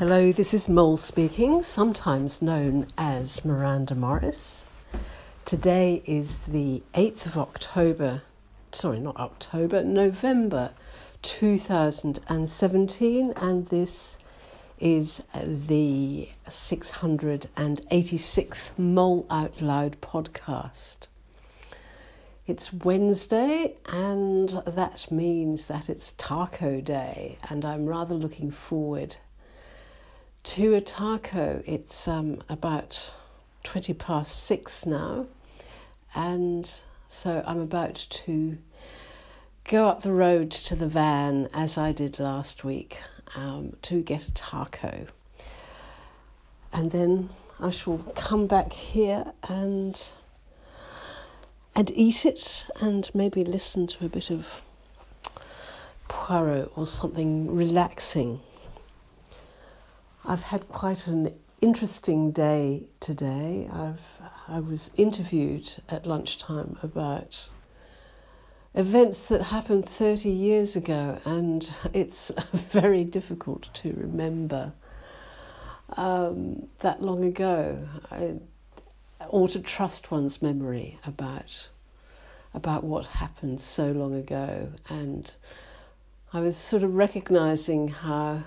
Hello, this is Mole speaking, sometimes known as Miranda Morris. Today is the 8th of November 2017, and this is the 686th Mole Out Loud podcast. It's Wednesday, and that means that it's Taco Day, and I'm rather looking forward to a taco. It's about 6:20 now, and so I'm about to go up the road to the van, as I did last week, to get a taco, and then I shall come back here and eat it, and maybe listen to a bit of Poirot or something relaxing. I've had quite an interesting day today. I was interviewed at lunchtime about events that happened 30 years ago, and it's very difficult to remember that long ago, or to trust one's memory about what happened so long ago. And I was sort of recognising how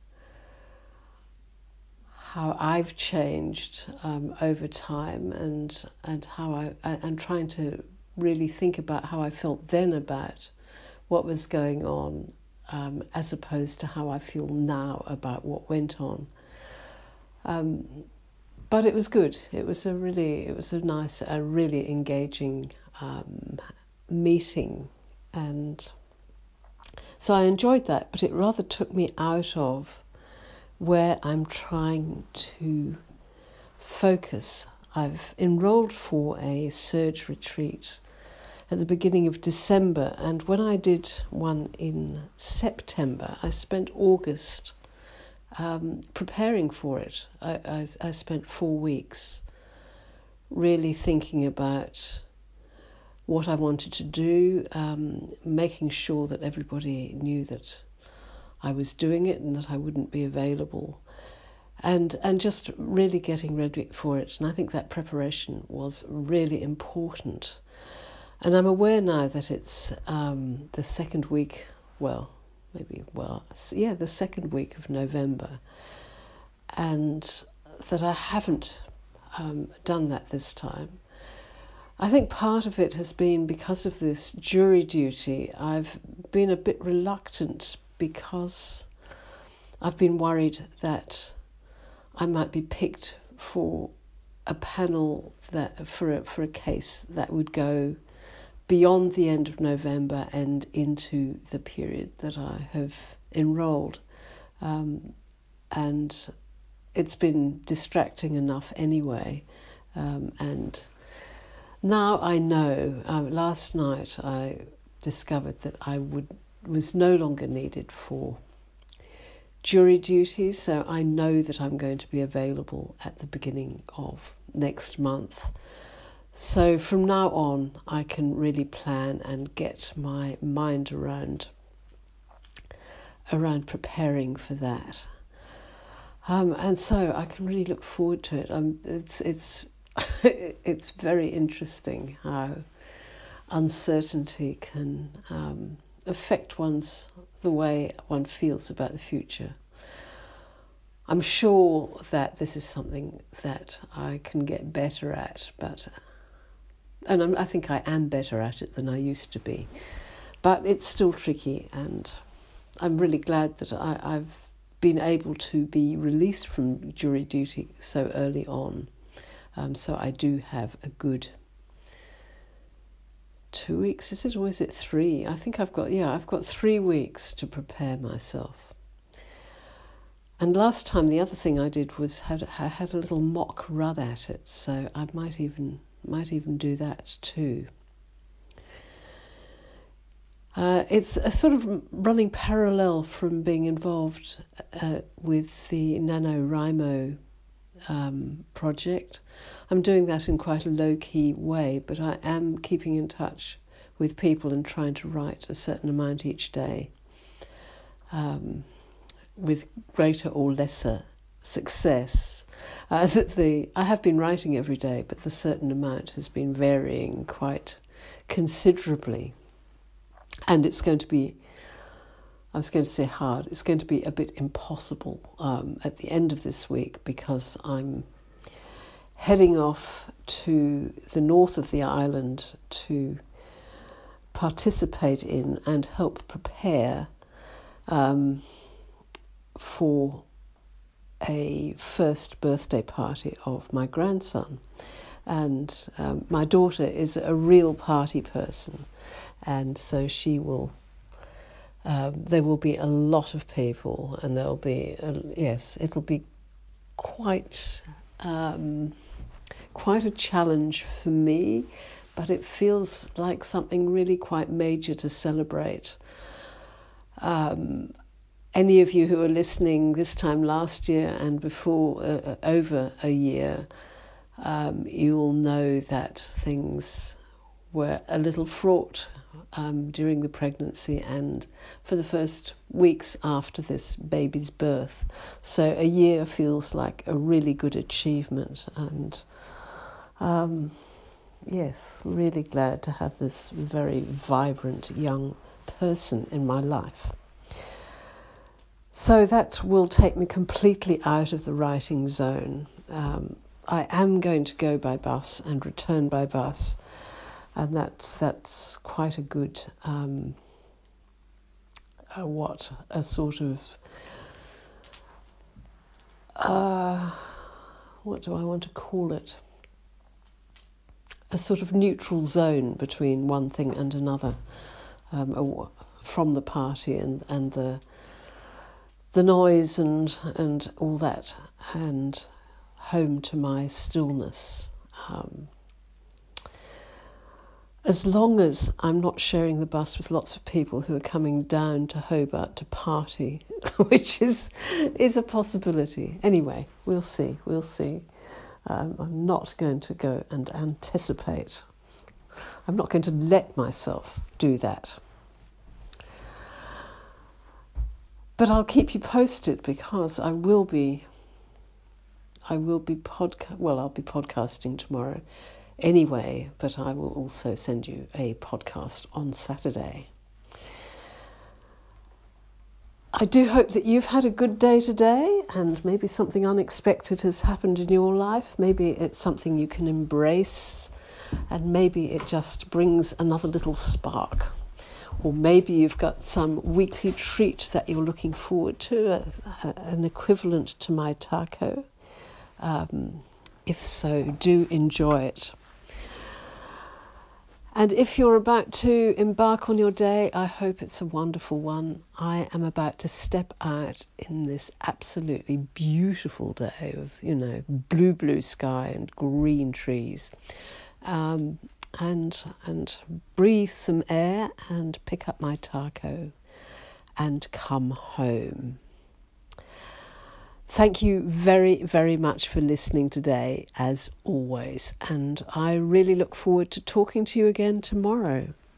I've changed over time, and how I'm trying to really think about how I felt then about what was going on, as opposed to how I feel now about what went on. But it was good. It was a really engaging meeting, and so I enjoyed that. But it rather took me out of where I'm trying to focus. I've enrolled for a surge retreat at the beginning of December, and when I did one in September, I spent August preparing for it. I spent 4 weeks really thinking about what I wanted to do, making sure that everybody knew that I was doing it and that I wouldn't be available, and just really getting ready for it. And I think that preparation was really important. And I'm aware now that it's the second week, the second week of November, and that I haven't done that this time. I think part of it has been because of this jury duty. I've been a bit reluctant, because I've been worried that I might be picked for a panel for a case that would go beyond the end of November and into the period that I have enrolled. And it's been distracting enough anyway. And now I know, last night I discovered that I was no longer needed for jury duty, so I know that I'm going to be available at the beginning of next month. So from now on, I can really plan and get my mind around preparing for that, and so I can really look forward to it. It's very interesting how uncertainty can affect the way one feels about the future. I'm sure that this is something that I can get better at, I think I am better at it than I used to be, but it's still tricky, and I'm really glad that I've been able to be released from jury duty so early on. So I do have a good 2 weeks, is it, or is it 3? I think I've got 3 weeks to prepare myself. And last time, the other thing I did was I had a little mock run at it, so I might even do that too. It's a sort of running parallel from being involved with the NaNoWriMo project. I'm doing that in quite a low-key way, but I am keeping in touch with people and trying to write a certain amount each day. with greater or lesser success. I have been writing every day, but the certain amount has been varying quite considerably. And it's going to be, I was going to say hard, it's going to be a bit impossible at the end of this week, because I'm heading off to the north of the island to participate in and help prepare for a first birthday party of my grandson. And my daughter is a real party person, and so she will, there will be a lot of people, and there'll be, it'll be quite a challenge for me, but it feels like something really quite major to celebrate. Any of you who are listening this time last year and before, over a year, you will know that things were a little fraught during the pregnancy and for the first weeks after this baby's birth. So a year feels like a really good achievement, and really glad to have this very vibrant young person in my life. So that will take me completely out of the writing zone. I am going to go by bus and return by bus, and that's quite a good what do I want to call it? A sort of neutral zone between one thing and another, from the party and the noise and all that, and home to my stillness. As long as I'm not sharing the bus with lots of people who are coming down to Hobart to party, which is a possibility. Anyway, we'll see. I'm not going to go and anticipate. I'm not going to let myself do that. But I'll keep you posted, because I'll be podcasting tomorrow anyway, but I will also send you a podcast on Saturday. I do hope that you've had a good day today, and maybe something unexpected has happened in your life. Maybe it's something you can embrace, and maybe it just brings another little spark. Or maybe you've got some weekly treat that you're looking forward to, an equivalent to my taco. If so, do enjoy it. And if you're about to embark on your day, I hope it's a wonderful one. I am about to step out in this absolutely beautiful day of, blue sky and green trees. And breathe some air and pick up my taco and come home. Thank you very, very much for listening today, as always, and I really look forward to talking to you again tomorrow.